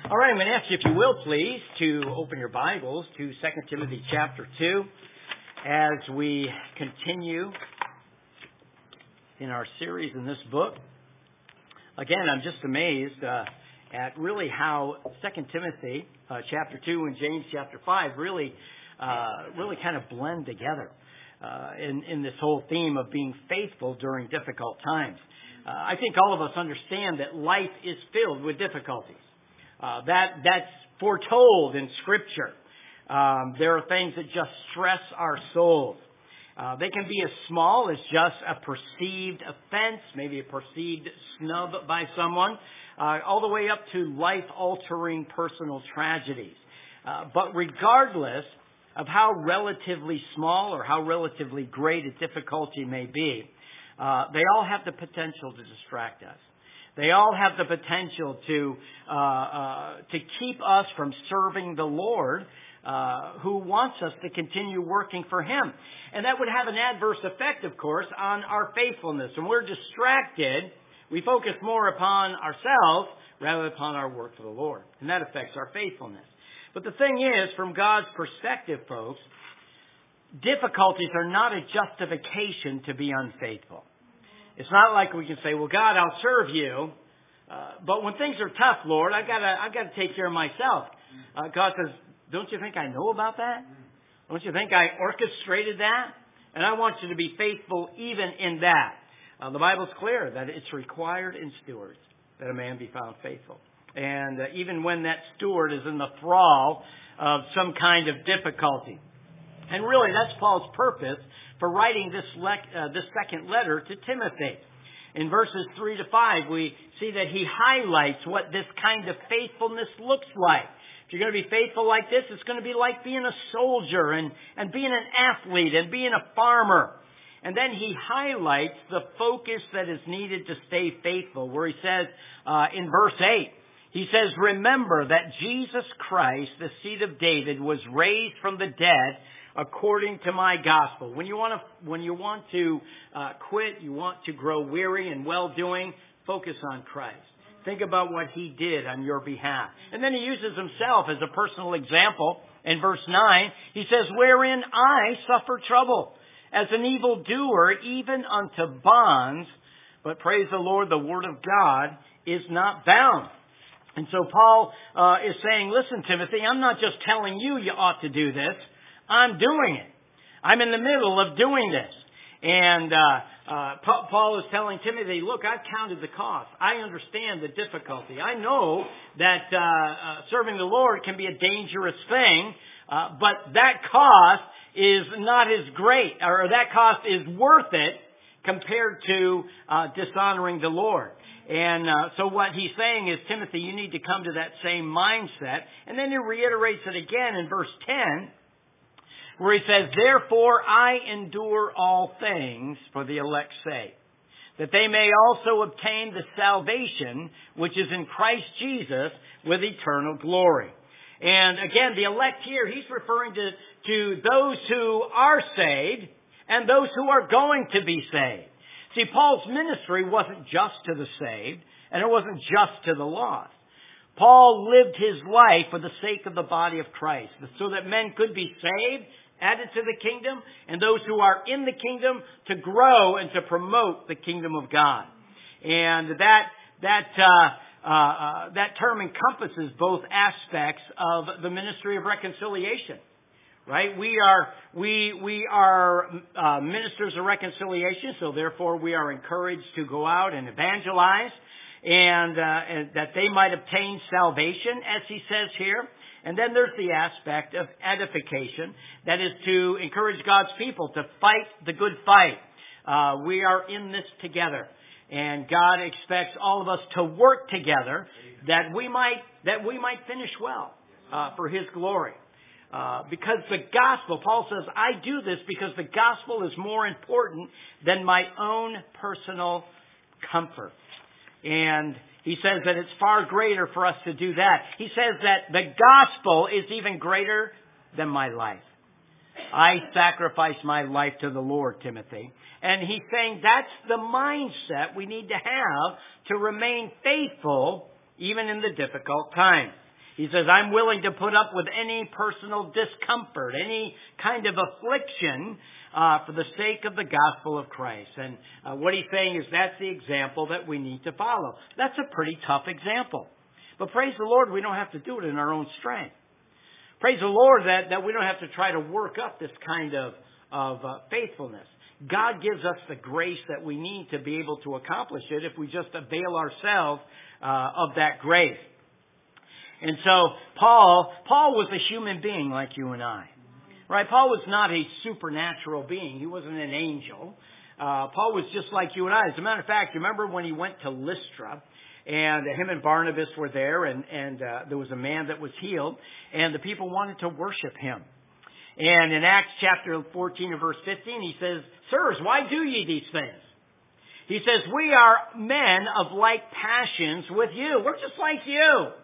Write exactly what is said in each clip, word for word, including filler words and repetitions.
All right, I'm going to ask you, if you will, please, to open your Bibles to Second Timothy chapter two as we continue in our series in this book. Again, I'm just amazed uh, at really how Second Timothy uh, chapter two and James chapter five really, uh, really kind of blend together uh, in, in this whole theme of being faithful during difficult times. Uh, I think all of us understand that life is filled with difficulties. Uh, that that's foretold in Scripture. Um, there are things that just stress our souls. Uh, they can be as small as just a perceived offense, maybe a perceived snub by someone, uh, all the way up to life-altering personal tragedies. Uh, but regardless of how relatively small or how relatively great a difficulty may be, uh, they all have the potential to distract us. They all have the potential to uh, uh, to keep us from serving the Lord, uh, who wants us to continue working for Him. And that would have an adverse effect, of course, on our faithfulness. When we're distracted, we focus more upon ourselves rather than upon our work for the Lord. And that affects our faithfulness. But the thing is, from God's perspective, folks, difficulties are not a justification to be unfaithful. It's not like we can say, well, God, I'll serve you, uh, but when things are tough, Lord, I've got to I've got to take care of myself. Uh, God says, don't you think I know about that? Don't you think I orchestrated that? And I want you to be faithful even in that. Uh, the Bible's clear that it's required in stewards that a man be found faithful. And uh, even when that steward is in the thrall of some kind of difficulty. And really, that's Paul's purpose for writing this le- uh, this second letter to Timothy. In verses three to five, we see that he highlights what this kind of faithfulness looks like. If you're going to be faithful like this, it's going to be like being a soldier and, and being an athlete and being a farmer. And then he highlights the focus that is needed to stay faithful, where he says uh, in verse eight, he says, remember that Jesus Christ, the seed of David, was raised from the dead according to my gospel. When you want to, when you want to uh, quit, you want to grow weary in well-doing, focus on Christ. Think about what He did on your behalf. And then he uses himself as a personal example. In verse nine, he says, wherein I suffer trouble, as an evildoer, even unto bonds. But praise the Lord, the word of God is not bound. And so Paul uh, is saying, listen, Timothy, I'm not just telling you you ought to do this. I'm doing it. I'm in the middle of doing this. And uh, uh, Paul is telling Timothy, look, I've counted the cost. I understand the difficulty. I know that uh, uh, serving the Lord can be a dangerous thing, uh, but that cost is not as great, or that cost is worth it compared to uh, dishonoring the Lord. And uh, so what he's saying is, Timothy, you need to come to that same mindset. And then he reiterates it again in verse ten, where he says, therefore I endure all things for the elect's sake, that they may also obtain the salvation which is in Christ Jesus with eternal glory. And again, the elect here, he's referring to, to those who are saved and those who are going to be saved. See, Paul's ministry wasn't just to the saved, and it wasn't just to the lost. Paul lived his life for the sake of the body of Christ, so that men could be saved, added to the kingdom, and those who are in the kingdom to grow and to promote the kingdom of God. And that that uh, uh, uh, that term encompasses both aspects of the ministry of reconciliation. Right? We are we we are uh, ministers of reconciliation, so therefore we are encouraged to go out and evangelize, and, uh, and that they might obtain salvation, as he says here. And then there's the aspect of edification, that is to encourage God's people to fight the good fight. Uh, we are in this together, and God expects all of us to work together that we might that we might finish well uh, for His glory. Uh, because the gospel, Paul says, I do this because the gospel is more important than my own personal comfort. And he says that it's far greater for us to do that. He says that the gospel is even greater than my life. I sacrifice my life to the Lord, Timothy. And he's saying that's the mindset we need to have to remain faithful even in the difficult times. He says, I'm willing to put up with any personal discomfort, any kind of affliction uh, for the sake of the gospel of Christ. And uh, what he's saying is that's the example that we need to follow. That's a pretty tough example. But praise the Lord, we don't have to do it in our own strength. Praise the Lord that, that we don't have to try to work up this kind of, of uh, faithfulness. God gives us the grace that we need to be able to accomplish it if we just avail ourselves uh, of that grace. And so Paul, Paul was a human being like you and I. Right? Paul was not a supernatural being. He wasn't an angel. Uh, Paul was just like you and I. As a matter of fact, you remember when he went to Lystra, and him and Barnabas were there, and, and uh, there was a man that was healed, and the people wanted to worship him. And in Acts chapter fourteen and verse fifteen, he says, Sirs, why do ye these things? He says, we are men of like passions with you. We're just like you.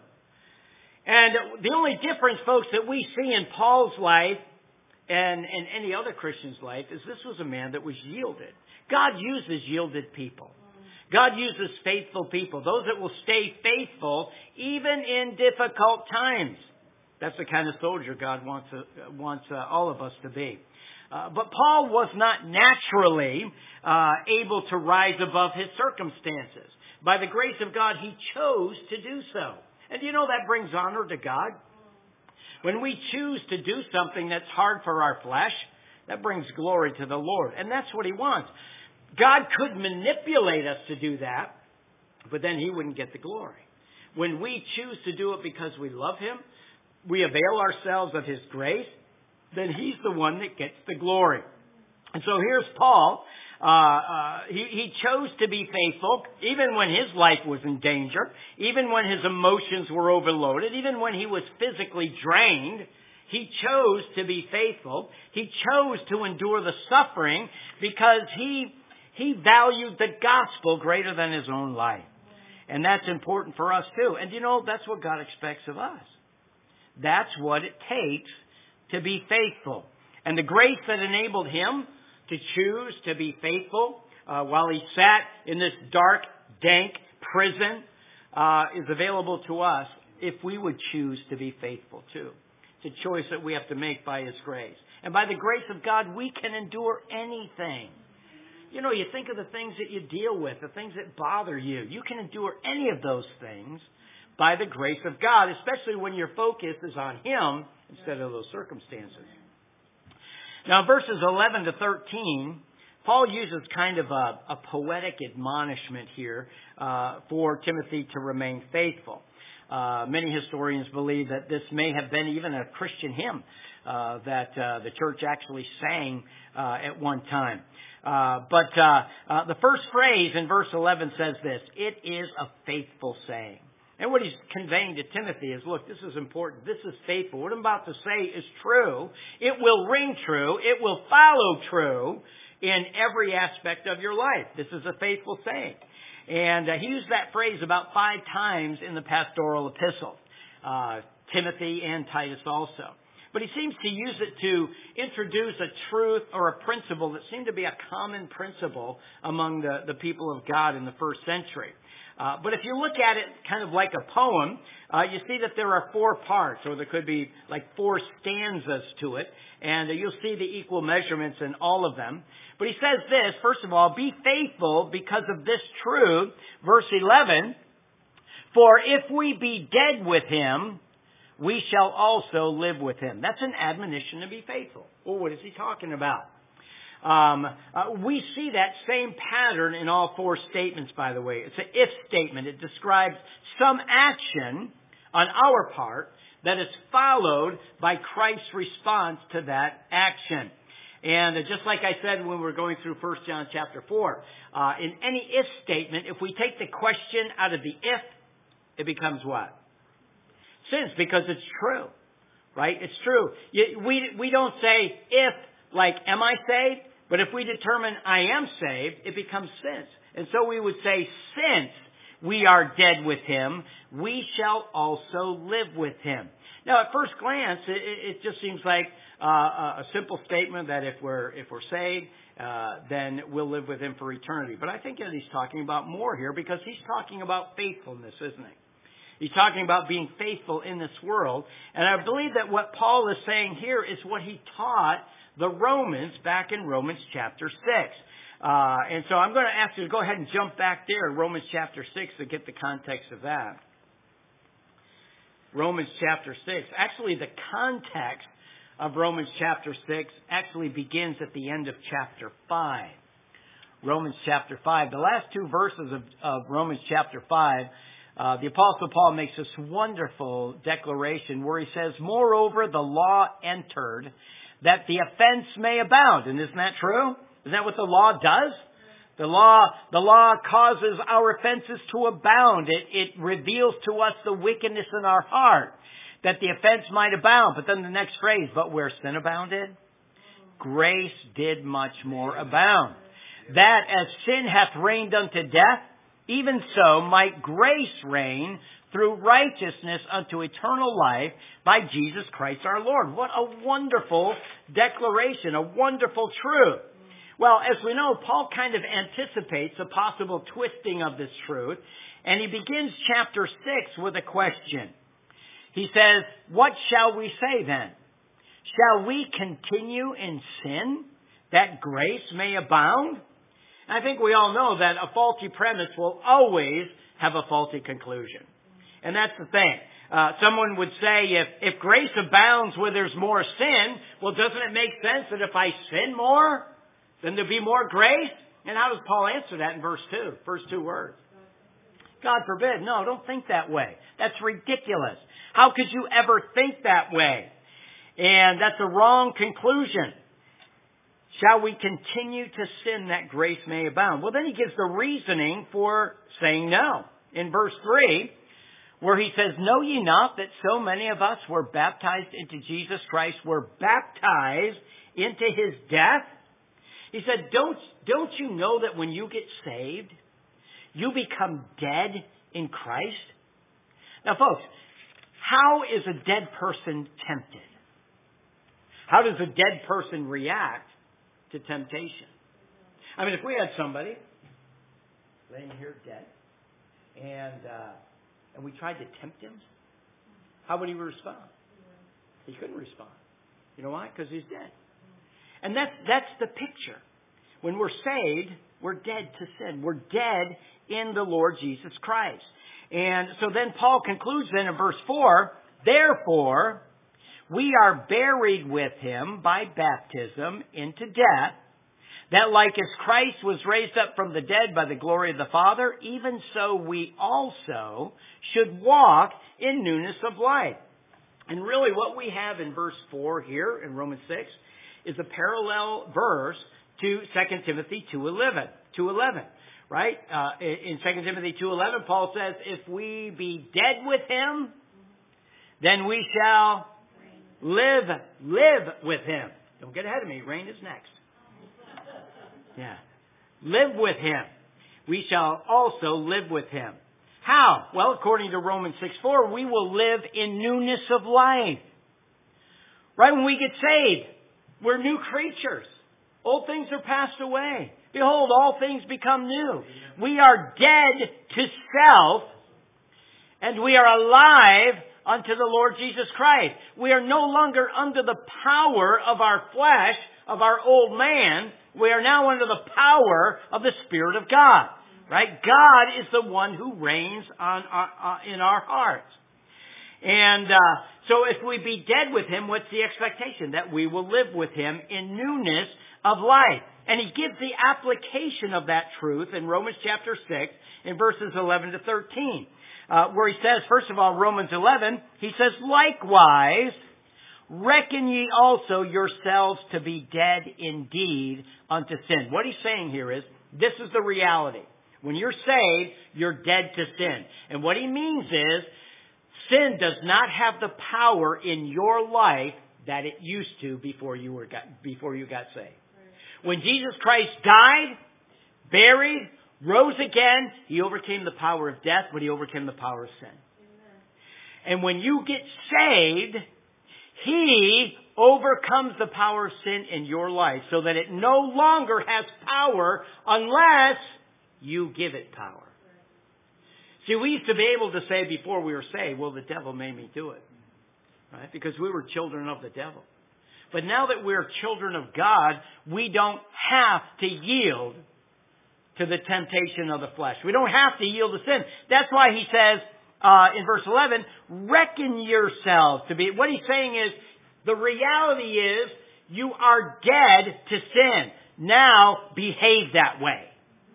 And the only difference, folks, that we see in Paul's life and, and any other Christian's life is this was a man that was yielded. God uses yielded people. God uses faithful people, those that will stay faithful even in difficult times. That's the kind of soldier God wants uh, wants uh, all of us to be. Uh, but Paul was not naturally uh, able to rise above his circumstances. By the grace of God, he chose to do so. And you know that brings honor to God. When we choose to do something that's hard for our flesh, that brings glory to the Lord. And that's what he wants. God could manipulate us to do that, but then he wouldn't get the glory. When we choose to do it because we love him, we avail ourselves of his grace, then he's the one that gets the glory. And so here's Paul. Uh, uh, he, he chose to be faithful even when his life was in danger, even when his emotions were overloaded, even when he was physically drained. He chose to be faithful. He chose to endure the suffering because he he valued the gospel greater than his own life. And that's important for us too. And you know, that's what God expects of us. That's what it takes to be faithful. And the grace that enabled him to choose to be faithful uh, while he sat in this dark, dank prison uh, is available to us if we would choose to be faithful too. It's a choice that we have to make by his grace. And by the grace of God, we can endure anything. You know, you think of the things that you deal with, the things that bother you. You can endure any of those things by the grace of God, especially when your focus is on him instead of those circumstances. Now, verses eleven to thirteen, Paul uses kind of a, a poetic admonishment here uh, for Timothy to remain faithful. Uh, many historians believe that this may have been even a Christian hymn uh, that uh, the church actually sang uh, at one time. Uh, but uh, uh, the first phrase in verse eleven says this: it is a faithful saying. And what he's conveying to Timothy is, look, this is important. This is faithful. What I'm about to say is true. It will ring true. It will follow true in every aspect of your life. This is a faithful saying. And uh, he used that phrase about five times in the pastoral epistle, uh, Timothy and Titus also. But he seems to use it to introduce a truth or a principle that seemed to be a common principle among the, the people of God in the first century. Uh, but if you look at it kind of like a poem, uh, you see that there are four parts, or there could be like four stanzas to it, and uh, you'll see the equal measurements in all of them. But he says this, first of all, be faithful because of this truth, verse eleven, for if we be dead with him, we shall also live with him. That's an admonition to be faithful. Well, what is he talking about? Um, uh, we see that same pattern in all four statements, by the way. It's an if statement. It describes some action on our part that is followed by Christ's response to that action. And uh, just like I said when we were going through First John chapter four, uh, in any if statement, if we take the question out of the if, it becomes what? Since, because it's true, right? It's true. You, we we don't say if, like, am I saved? But if we determine I am saved, it becomes since. And so we would say, since we are dead with him, we shall also live with him. Now, at first glance, it, it just seems like uh, a simple statement that if we're if we're saved, uh, then we'll live with him for eternity. But I think that he's talking about more here because he's talking about faithfulness, isn't he? He's talking about being faithful in this world. And I believe that what Paul is saying here is what he taught the Romans back in Romans chapter six. Uh, and so I'm going to ask you to go ahead and jump back there in Romans chapter six to get the context of that. Romans chapter six. Actually, the context of Romans chapter six actually begins at the end of chapter five. Romans chapter five. The last two verses of, of Romans chapter five, uh, the Apostle Paul makes this wonderful declaration where he says, "Moreover, the law entered that the offense may abound." And isn't that true? Isn't that what the law does? The law, the law causes our offenses to abound. It, it reveals to us the wickedness in our heart, that the offense might abound. But then the next phrase, "But where sin abounded, grace did much more abound. That as sin hath reigned unto death, even so might grace reign through righteousness unto eternal life by Jesus Christ our Lord." What a wonderful declaration, a wonderful truth. Well, as we know, Paul kind of anticipates a possible twisting of this truth, and he begins chapter six with a question. He says, "What shall we say then? Shall we continue in sin that grace may abound?" I think we all know that a faulty premise will always have a faulty conclusion. And that's the thing. Uh, someone would say, if, if grace abounds where there's more sin, well, doesn't it make sense that if I sin more, then there'll be more grace? And how does Paul answer that in verse two? First two words. God forbid. No, don't think that way. That's ridiculous. How could you ever think that way? And that's a wrong conclusion. Shall we continue to sin that grace may abound? Well, then he gives the reasoning for saying no. In verse three, where he says, "Know ye not that so many of us were baptized into Jesus Christ, were baptized into his death?" He said, don't, don't you know that when you get saved, you become dead in Christ? Now, folks, how is a dead person tempted? How does a dead person react to temptation? I mean, if we had somebody laying here dead, and uh, and we tried to tempt him, how would he respond? He couldn't respond. You know why? Because he's dead. And that's that's the picture. When we're saved, we're dead to sin. We're dead in the Lord Jesus Christ. And so then Paul concludes then in verse four, "Therefore, we are buried with him by baptism into death, that like as Christ was raised up from the dead by the glory of the Father, even so we also should walk in newness of life." And really what we have in verse four here in Romans six is a parallel verse to Second Timothy two eleven. two eleven, right? Uh, in Second Timothy two eleven, Paul says, "If we be dead with him, then we shall live, live with him." Don't get ahead of me. Reign is next. Yeah. Live with him. We shall also live with him. How? Well, according to Romans six four, we will live in newness of life. Right when we get saved, we're new creatures. Old things are passed away. Behold, all things become new. We are dead to self, and we are alive unto the Lord Jesus Christ. We are no longer under the power of our flesh, of our old man. We are now under the power of the Spirit of God. Right? God is the one who reigns on, uh, in our hearts. And uh, so if we be dead with him, what's the expectation? That we will live with him in newness of life. And he gives the application of that truth in Romans chapter six in verses eleven to thirteen. Uh, where he says, first of all, Romans eleven, he says, "Likewise, reckon ye also yourselves to be dead indeed unto sin." What he's saying here is, this is the reality. When you're saved, you're dead to sin. And what he means is, sin does not have the power in your life that it used to before you were got, before you got saved. When Jesus Christ died, buried, rose again, he overcame the power of death, but he overcame the power of sin. Amen. And when you get saved, he overcomes the power of sin in your life so that it no longer has power unless you give it power. See, we used to be able to say before we were saved, well, the devil made me do it. Right? Because we were children of the devil. But now that we're children of God, we don't have to yield to the temptation of the flesh. We don't have to yield to sin. That's why he says uh, in verse eleven, reckon yourselves to be... What he's saying is, the reality is, you are dead to sin. Now, behave that way.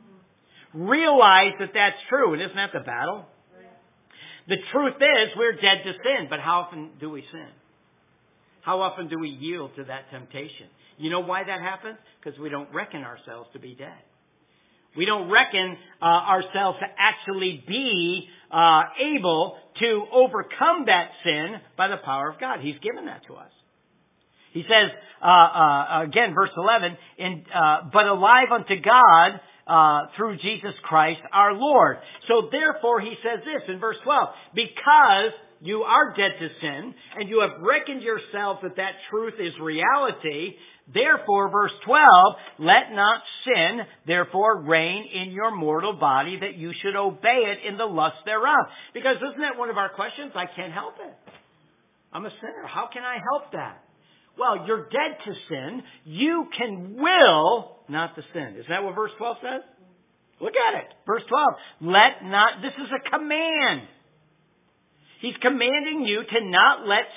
Realize that that's true. And isn't that the battle? The truth is, we're dead to sin. But how often do we sin? How often do we yield to that temptation? You know why that happens? Because we don't reckon ourselves to be dead. We don't reckon uh, ourselves to actually be uh, able to overcome that sin by the power of God. He's given that to us. He says, uh, uh, again, verse eleven, in, uh, but alive unto God uh, through Jesus Christ our Lord. So therefore, he says this in verse twelve, because you are dead to sin, and you have reckoned yourself that that truth is reality, therefore, verse twelve, let not sin, therefore, reign in your mortal body, that you should obey it in the lust thereof. Because isn't that one of our questions? I can't help it. I'm a sinner. How can I help that? Well, you're dead to sin. You can will not to sin. Isn't that what verse twelve says? Look at it. Verse twelve. Let not, this is a command. He's commanding you to not let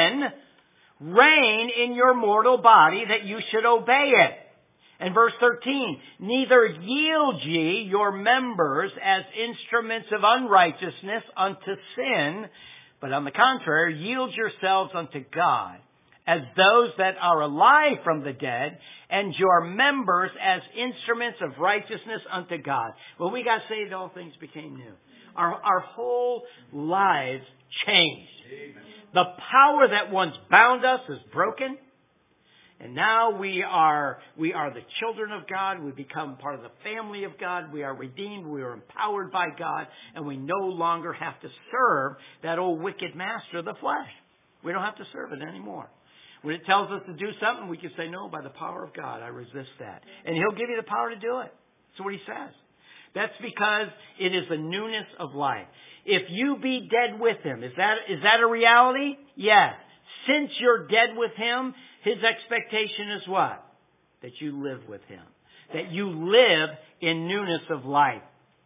sin reign in your mortal body, that you should obey it. And verse thirteen, neither yield ye your members as instruments of unrighteousness unto sin, but on the contrary, yield yourselves unto God as those that are alive from the dead, and your members as instruments of righteousness unto God. When we got saved, all things became new. Our, our whole lives changed. Amen. The power that once bound us is broken. And now we are, we are the children of God. We become part of the family of God. We are redeemed. We are empowered by God. And we no longer have to serve that old wicked master of the flesh. We don't have to serve it anymore. When it tells us to do something, we can say, no, by the power of God, I resist that. And He'll give you the power to do it. That's what He says. That's because it is the newness of life. If you be dead with Him, is that is that a reality? Yes. Since you're dead with Him, His expectation is what? That you live with Him. That you live in newness of life.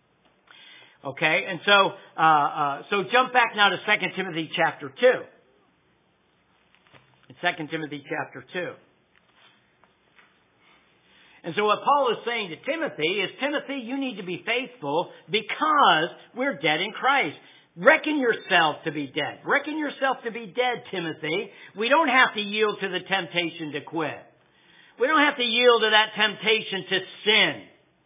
Okay? And so, uh, uh, so jump back now to Second Timothy chapter two. In Second Timothy chapter two. And so what Paul is saying to Timothy is, Timothy, you need to be faithful because we're dead in Christ. Reckon yourself to be dead. Reckon yourself to be dead, Timothy. We don't have to yield to the temptation to quit. We don't have to yield to that temptation to sin.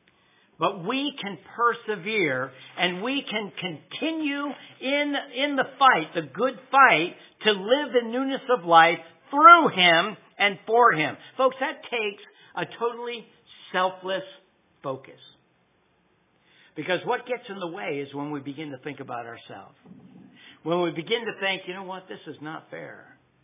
But we can persevere and we can continue in, in the fight, the good fight, to live the newness of life through Him and for Him. Folks, that takes a totally selfless focus. Because what gets in the way is when we begin to think about ourselves. When we begin to think, you know what, this is not fair.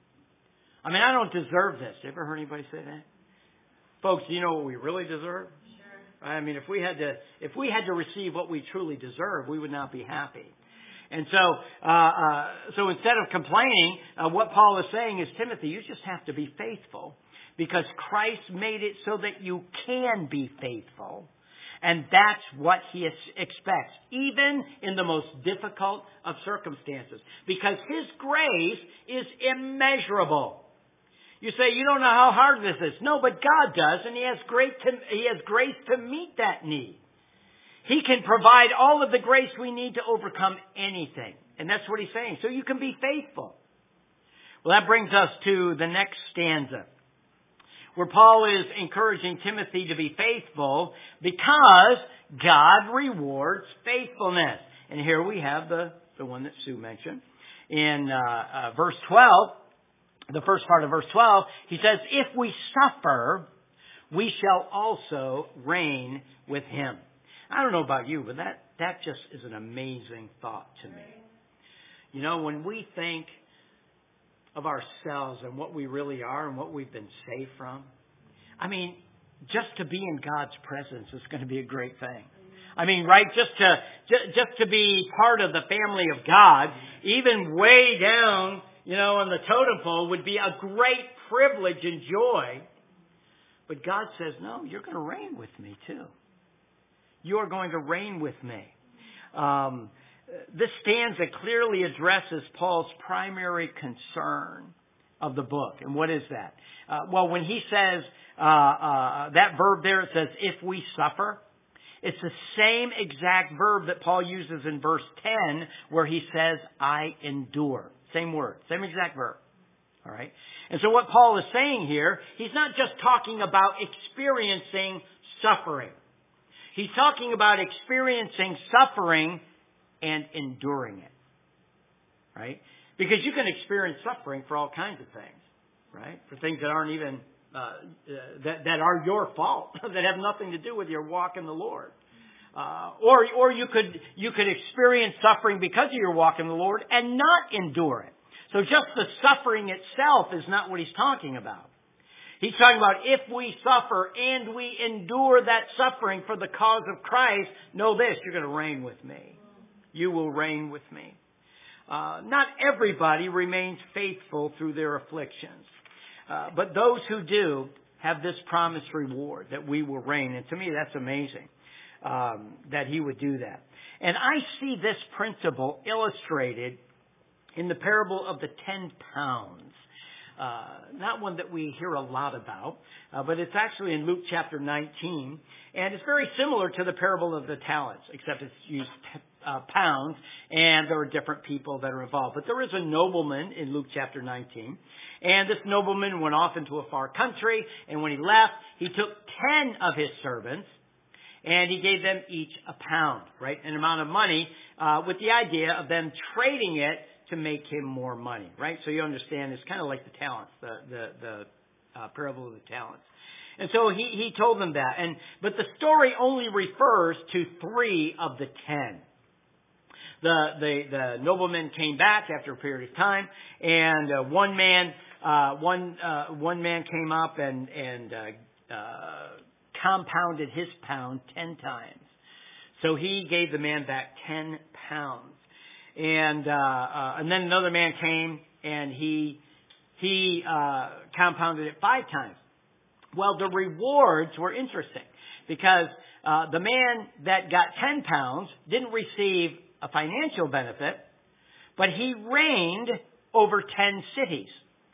I mean, I don't deserve this. You ever heard anybody say that? Folks, do you know what we really deserve? Sure. I mean, if we had to, if we had to receive what we truly deserve, we would not be happy. And so, uh, uh, so instead of complaining, uh, what Paul is saying is, Timothy, you just have to be faithful because Christ made it so that you can be faithful. And that's what He expects, even in the most difficult of circumstances, because His grace is immeasurable. You say, you don't know how hard this is. No, but God does, and He has great to, He has grace to meet that need. He can provide all of the grace we need to overcome anything. And that's what He's saying. So you can be faithful. Well, that brings us to the next stanza, where Paul is encouraging Timothy to be faithful because God rewards faithfulness. And here we have the, the one that Sue mentioned. In uh, uh, verse twelve, the first part of verse twelve, he says, if we suffer, we shall also reign with Him. I don't know about you, but that, that just is an amazing thought to me. You know, when we think of ourselves and what we really are and what we've been saved from, I mean, just to be in God's presence is going to be a great thing. I mean, right, just to just to be part of the family of God, even way down, you know, on the totem pole would be a great privilege and joy. But God says, no, you're going to reign with me too. You're going to reign with me. Um, this stanza clearly addresses Paul's primary concern of the book. And what is that? Uh, well, when he says uh, uh, that verb there, it says, if we suffer. It's the same exact verb that Paul uses in verse ten where he says, I endure. Same word, same exact verb. All right. And so what Paul is saying here, he's not just talking about experiencing suffering. He's talking about experiencing suffering and enduring it. Right? Because you can experience suffering for all kinds of things. Right? For things that aren't even, uh, uh, that, that are your fault, that have nothing to do with your walk in the Lord. Uh, or, or you could, you could experience suffering because of your walk in the Lord and not endure it. So just the suffering itself is not what he's talking about. He's talking about if we suffer and we endure that suffering for the cause of Christ, know this, you're going to reign with me. You will reign with me. Uh, not everybody remains faithful through their afflictions. Uh, but those who do have this promised reward that we will reign. And to me, that's amazing um, that he would do that. And I see this principle illustrated in the parable of the ten pounds. Uh, not one that we hear a lot about, uh, but it's actually in Luke chapter nineteen. And it's very similar to the parable of the talents, except it's used uh, pounds, and there are different people that are involved. But there is a nobleman in Luke chapter nineteen. And this nobleman went off into a far country, and when he left, he took ten of his servants, and he gave them each a pound, right? An amount of money, uh, with the idea of them trading it to make him more money, right? So you understand, it's kind of like the talents, the the, the uh, parable of the talents. And so he, he told them that. And but the story only refers to three of the ten. The the, the nobleman came back after a period of time, and uh, one man uh, one uh, one man came up and and uh, uh, compounded his pound ten times. So he gave the man back ten pounds. And uh, uh, and then another man came and he he uh, compounded it five times. Well, the rewards were interesting because uh, the man that got ten pounds didn't receive a financial benefit, but he reigned over ten cities.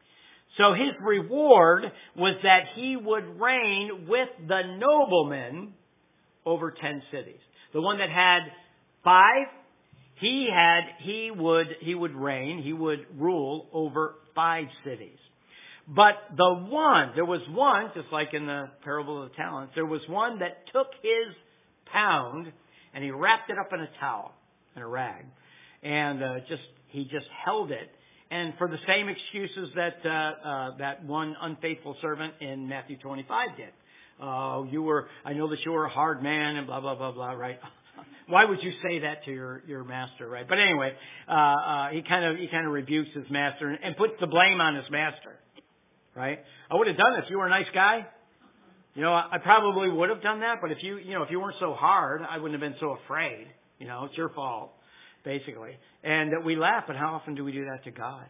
So his reward was that he would reign with the nobleman over ten cities. The one that had five, He had, he would, he would reign, he would rule over five cities. But the one, there was one, just like in the parable of the talents, there was one that took his pound and he wrapped it up in a towel, in a rag. And uh, just, he just held it. And for the same excuses that, uh, uh, that one unfaithful servant in Matthew twenty-five did. Oh, uh, you were, I know that you were a hard man and blah, blah, blah, blah, right? Why would you say that to your, your master, right? But anyway, uh, uh, he kind of he kind of rebukes his master and, and puts the blame on his master, right? I would have done it if you were a nice guy. You know, I, I probably would have done that. But if you you know if you weren't so hard, I wouldn't have been so afraid. You know, it's your fault, basically. And that we laugh, but how often do we do that to God?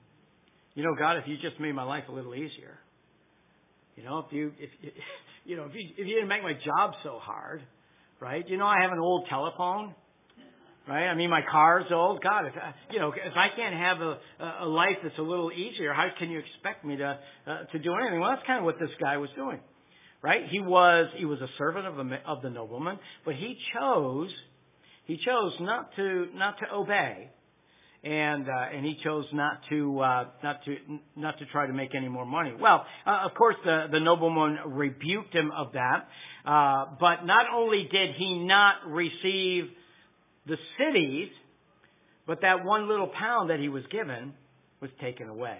You know, God, if you just made my life a little easier. You know, if you if you know if you if you didn't make my job so hard. Right? You know, I have an old telephone, right? I mean, my car's old. God, if I, you know, if I can't have a, a life that's a little easier, how can you expect me to uh, to do anything? Well, that's kind of what this guy was doing, right? He was he was a servant of the of the nobleman, but he chose he chose not to not to obey, and uh, and he chose not to uh, not to not to try to make any more money. Well, uh, of course, the the nobleman rebuked him of that. Uh, but not only did he not receive the cities, but that one little pound that he was given was taken away.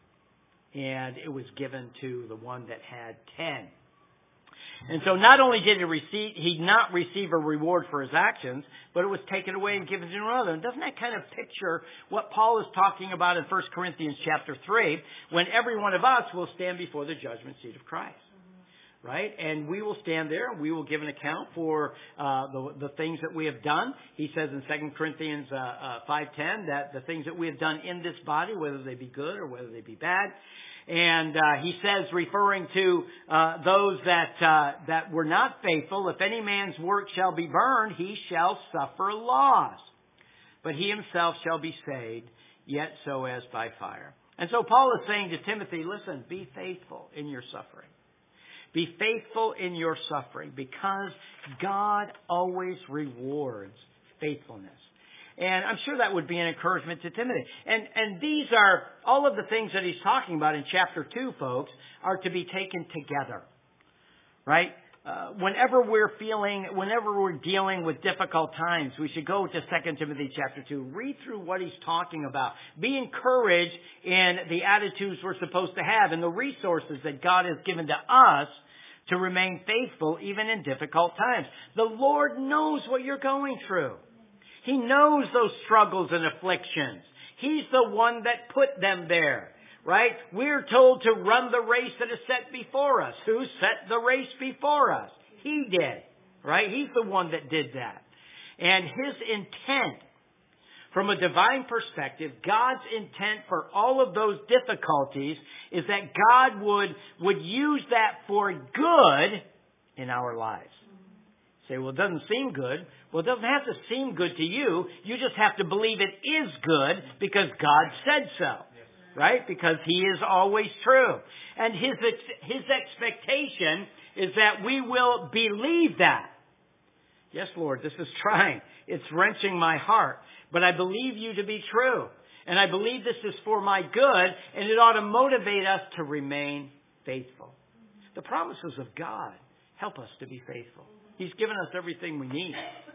And it was given to the one that had ten. And so not only did he receive, he not receive a reward for his actions, but it was taken away and given to another. And doesn't that kind of picture what Paul is talking about in First Corinthians chapter three, when every one of us will stand before the judgment seat of Christ? right? And we will stand there and we will give an account for uh, the, the things that we have done. He says in Second Corinthians uh, uh, five ten that the things that we have done in this body, whether they be good or whether they be bad. And uh, he says, referring to uh, those that uh, that were not faithful, if any man's work shall be burned, he shall suffer loss. But he himself shall be saved, yet so as by fire. And so Paul is saying to Timothy, listen, be faithful in your suffering. Be faithful in your suffering, because God always rewards faithfulness. And I'm sure that would be an encouragement to Timothy. And and these are, all of the things that he's talking about in chapter two, folks, are to be taken together. Right? Uh, whenever we're feeling, whenever we're dealing with difficult times, we should go to Second Timothy chapter two. Read through what he's talking about. Be encouraged in the attitudes we're supposed to have and the resources that God has given to us to remain faithful even in difficult times. The Lord knows what you're going through. He knows those struggles and afflictions. He's the one that put them there. Right? We're told to run the race that is set before us. Who set the race before us? He did. Right? He's the one that did that. And his intent, from a divine perspective, God's intent for all of those difficulties is that God would, would use that for good in our lives. You say, well, it doesn't seem good. Well, it doesn't have to seem good to you. You just have to believe it is good because God said so. Right? Because He is always true. And His His expectation is that we will believe that. Yes, Lord, this is trying. It's wrenching my heart. But I believe you to be true. And I believe this is for my good, and it ought to motivate us to remain faithful. The promises of God help us to be faithful. He's given us everything we need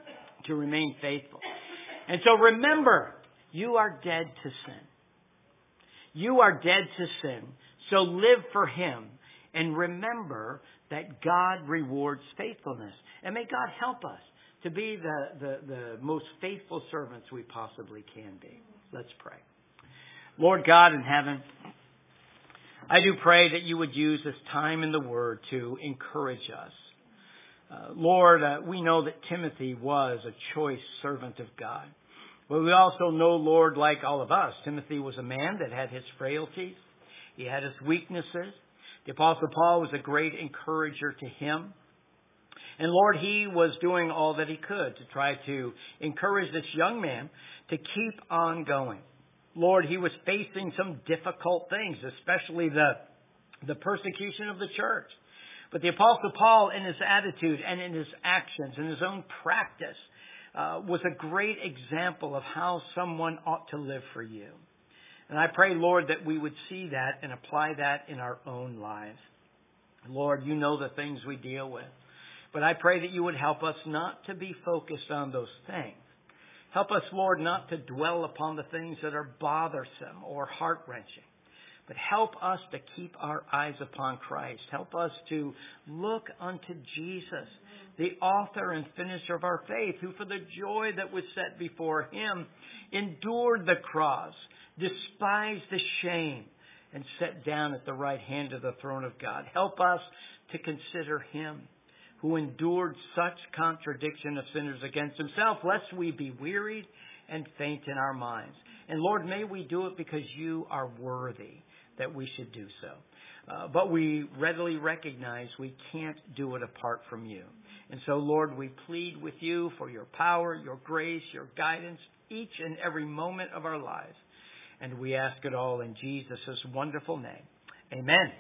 to remain faithful. And so remember, you are dead to sin. You are dead to sin, so live for Him. And remember that God rewards faithfulness. And may God help us to be the, the, the most faithful servants we possibly can be. Let's pray. Lord God in heaven, I do pray that you would use this time in the Word to encourage us. Uh, Lord, uh, we know that Timothy was a choice servant of God. But we also know, Lord, like all of us, Timothy was a man that had his frailties. He had his weaknesses. The Apostle Paul was a great encourager to him. And Lord, he was doing all that he could to try to encourage this young man to keep on going. Lord, he was facing some difficult things, especially the, the persecution of the church. But the Apostle Paul, in his attitude and in his actions, in his own practice, Uh, was a great example of how someone ought to live for you. And I pray, Lord, that we would see that and apply that in our own lives. Lord, you know the things we deal with. But I pray that you would help us not to be focused on those things. Help us, Lord, not to dwell upon the things that are bothersome or heart-wrenching. But help us to keep our eyes upon Christ. Help us to look unto Jesus, the author and finisher of our faith, who for the joy that was set before Him endured the cross, despised the shame, and sat down at the right hand of the throne of God. Help us to consider Him, who endured such contradiction of sinners against Himself, lest we be wearied and faint in our minds. And Lord, may we do it because you are worthy that we should do so. Uh, but we readily recognize we can't do it apart from you. And so, Lord, we plead with you for your power, your grace, your guidance, each and every moment of our lives. And we ask it all in Jesus' wonderful name. Amen.